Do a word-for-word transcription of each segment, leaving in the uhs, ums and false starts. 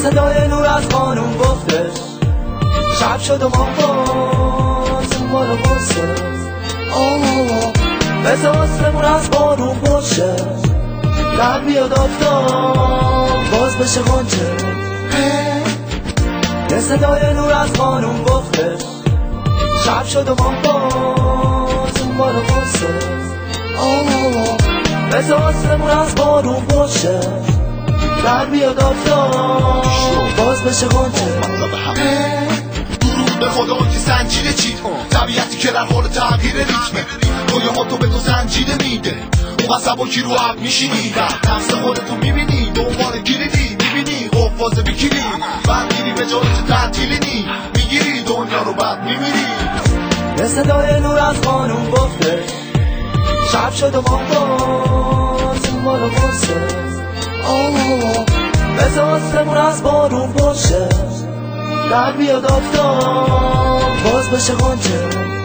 صدای نور از خانوم گفتش شب شد و ما باز اون بالا بسه بزه آسمون از بارون باشه در بیاد آفتاب باز بشه غنچه یه صدای نور از خانوم گفتش شب شد و ما باز اون بالا بسه بزه آسمون از بارون باشه در بیاد آفتاب باز بشه غنچه درود به خدا که زنجیره چید طبیعتی که در حال تغییر ریتمه رویه ها تو به تو زنجیره میده اون سباکی رو عب میشینی نفس خودتو میبینی دنبال گیریدی میبینی قفازه بگیری بعد میری به جایی که تعطیلی نی میگیری دنیا رو بعد میمیری. یه صدای نور از خانوم گفتش شب شد و ما باز اون بالا بسه بزه آسمون از بارون باشه در بیاد آفتاب باز بشه غنچه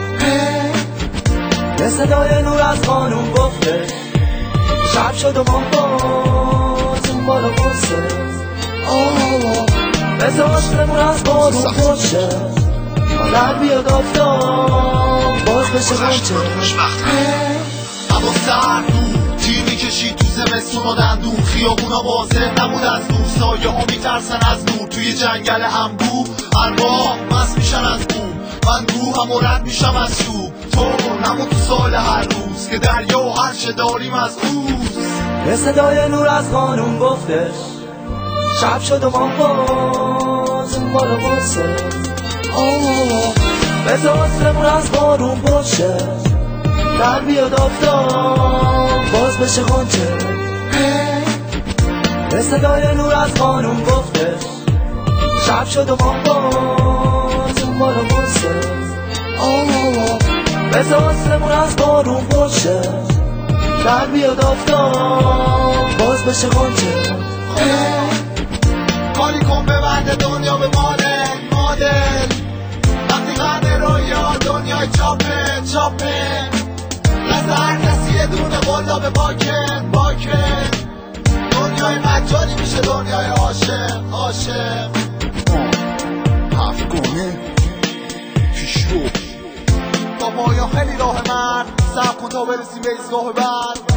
یه صدای نور از خانوم گفتش شب شد و ما باز اون بالا بسه بزه آسمون از بارون باشه در بیاد آفتاب باز بشه غنچه. هوا سرد تیر میکشید تو زمستون و دندون خیابونا واضح نبود از دور سایه ها میترسن از نور توی جنگل انبوه ارواح مست میشن از بوم من روحم و رد میشم از تو تو نمون تو سال هر روز که دریا و عرش داریم از اوز. یه صدای نور از خانوم گفتش شب شد و ما باز اون بالا بسه بزه آسمون از بارون باشه در بیاد آفتاب باز بشه غنچه یه صدای نور از خانوم گفتش شب شد و ما باز اون بالا بسه بزه آسمون از بارون باشه در بیاد آفتاب باز بشه غنچه. کاری کن ببنده دنیا به مادر مادر وقتی قرده رویا دنیای چاپه چاپه لحظه هر کسی یه دونه بالا به باکن باکن دنیای مجانی میشه دنیای عاشق عاشق. هفت گونه پیش رو با مایا خیلی راه مرد سب کن تا برسیم به ایستگاه بعد